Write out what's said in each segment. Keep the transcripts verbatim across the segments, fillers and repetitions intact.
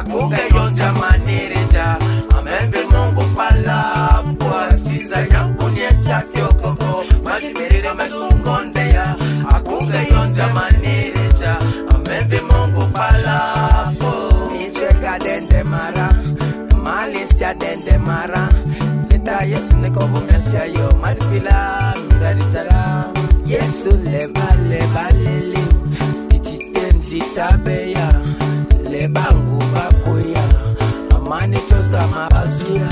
akunge yonja manirita amembe Mungu pala kwa siza nyakunie chati okoko madibirire mesungonde ya akunge yonja manirita amembe Mungu pala nicheka dende mara Malaysia dende mara leta Yesu nekovu mesia yo madibila mdaritara Yesu leba leba lele tichitenzi tabeya lebangu bakoya amani choza mabazuya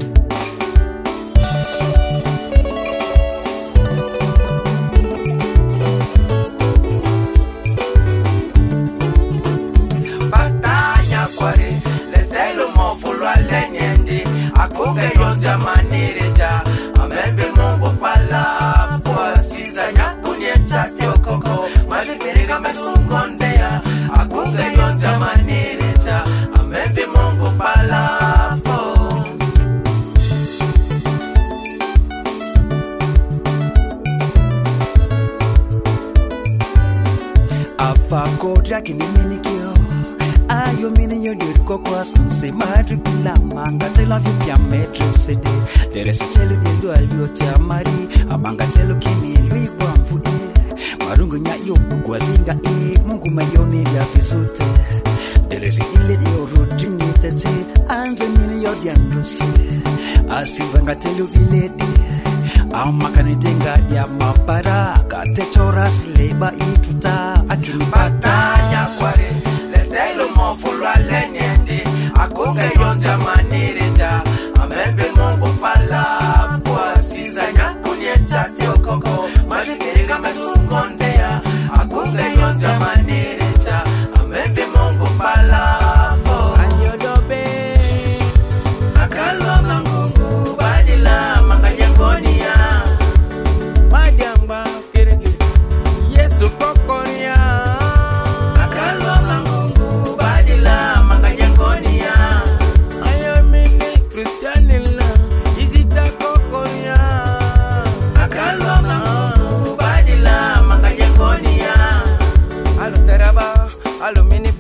batanya kware letelo mofulwa lenyende akunge yonja manireta amembe Mungu pala kwa siza nyakunie chate okoko malipirika mesungondea akunge yonja manireta amembe Mungu pala Afakotra kinimilikio ayo mini yodirko kwa sponsi madri bila manga tela vipya metrisede deresi chelu bindo aliote amari amanga chelu kini luigwa mvue marungu nyayo kwa zinga e Mungu mayoni ya vizute deresi ile dio rutini tete anze mini yodiandusi asizanga telu iledi amakanitenga ya mapara katechoras leba ituta batanya kware letelo mofulwa lenyende akunge yonja manireta amembe Mungu pala kwa siza nyakunie chate okoko malipirika mesungondea akunge yonja manireta amembe Mungu pala anyodobe akalwa mangungu badila manganyengonia madamba kereke Yesu kokonia akalwa mangungu badila manganyengonia ayamini Christianilla izita kokonia akalwa mangungu badila manganyengonia alo teraba alo mini